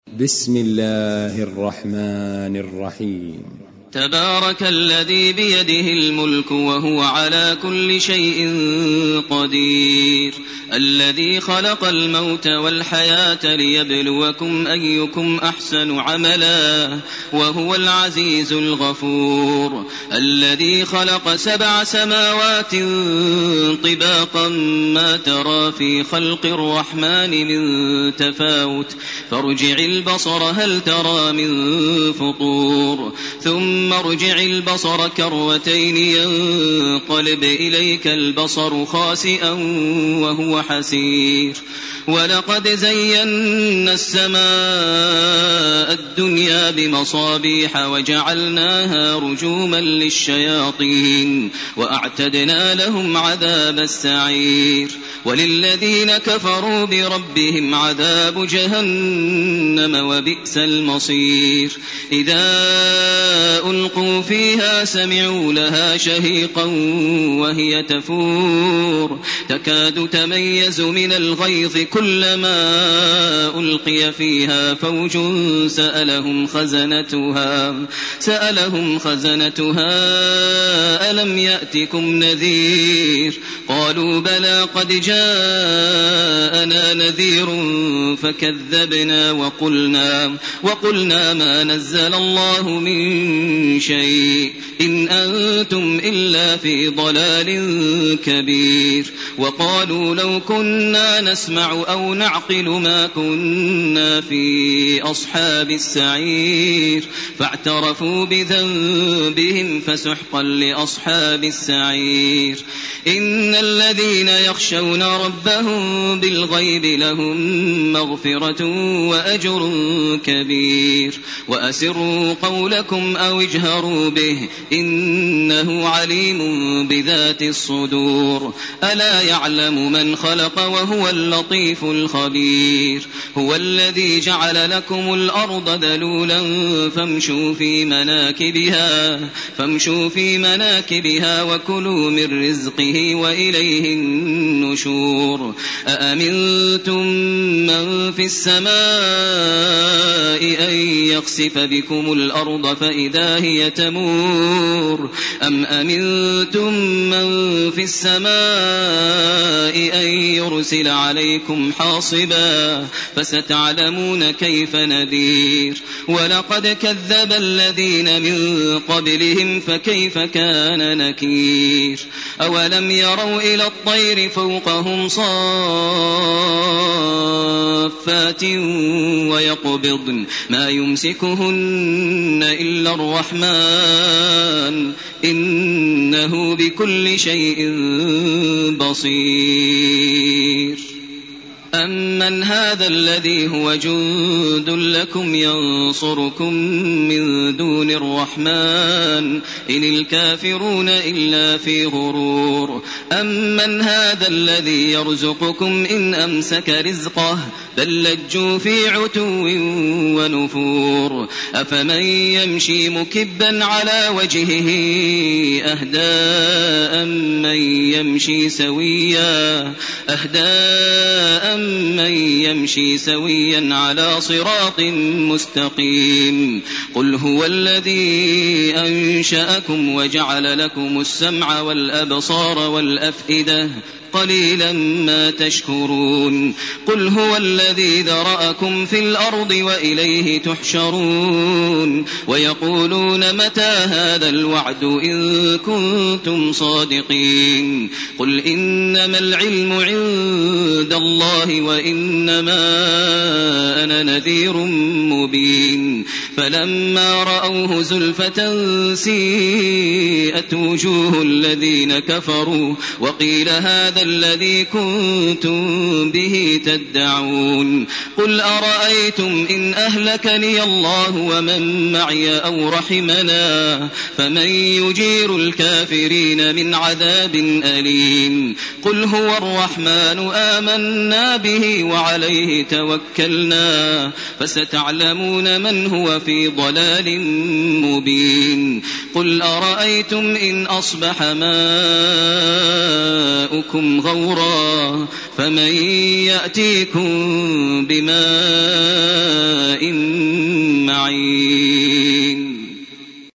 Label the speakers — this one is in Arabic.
Speaker 1: بسم الله الرحمن الرحيم.
Speaker 2: تبارك الذي بيده الملك وهو على كل شيء قدير، الذي خلق الموت والحياة ليبلوكم أيكم أحسن عملا وهو العزيز الغفور، الذي خلق 7 سماوات طباقا ما ترى في خلق الرحمن من تفاوت فارجع البصر هل ترى من فطور ثم ارجع البصر كرتين ينقلب إليك البصر خاسئا وهو حسير، ولقد زينا السماء الدنيا بمصابيح وجعلناها رجوما للشياطين وأعتدنا لهم عذاب السعير، وللذين كفروا بربهم عذاب جهنم وبئس المصير، إذا ألقوا فيها سمعوا لها شهيقا وهي تفور تكاد تميز من الغيظ كلما ألقي فيها فوج سألهم خزنتها ألم يأتكم نذير قالوا بلى قد جاءنا نذير فكذبنا وقلنا ما نزل الله من شيء إن أنتم إلا في ضلال كبير، وقالوا لو كنا نسمع أو نعقل ما كنا في أصحاب السعير فاعترفوا بذنبهم فسحقا لأصحاب السعير، إن الذين يخشون ربهم بالغيب لهم مغفرة وأجر كبير، وأسروا قولكم أو اجهروا به إنه عليم بذات الصدور، ألا يعلم من خلق وهو اللطيف الخبير، هو الذي جعل لكم الأرض ذلولا فامشوا في مناكبها وكلوا من رزقه وإليه النشور، أأمنتم من في السماء أن يخسف بكم الأرض فإذا هي تمور أم أمنتم من في السماء أن يرسل عليكم حاصبا فستعلمون كيف نذير، ولقد كذب الذين من قبلهم فكيف كان نكير، أولم يروا إلى الطير فوقهم صافات ويقبضن ما يمسكهن إلا الرحمن إنه بكل شيء بصير، أمن هذا الذي هو جند لكم ينصركم من دون الرحمن إن الكافرون إلا في غرور، أمن هذا الذي يرزقكم إن أمسك رزقه بل لجوا في عتو ونفور، أفمن يمشي مكبا على وجهه أهدى من يمشي سويا على صراط مستقيم، قل هو الذي أنشأكم وجعل لكم السمع والأبصار والأفئدة قليلا ما تشكرون، قل هو الذي ذرأكم في الأرض وإليه تحشرون، ويقولون متى هذا الوعد إن كنتم صادقين، قل إنما العلم عند الله وإنما أنا نذير مبين، فلما رأوه زلفة سيئت وجوه الذين كفروا وقيل هذا الذي كنتم به تدعون، قل أرأيتم إن أهلكني الله ومن معي أو رحمنا فمن يجير الكافرين من عذاب أليم، قل هو الرحمن آمنا به وعليه توكلنا فستعلمون من هو لفي ضلال مبين قل أرأيتم إن أصبح ماؤكم غورا فمن يأتيكم بماء معين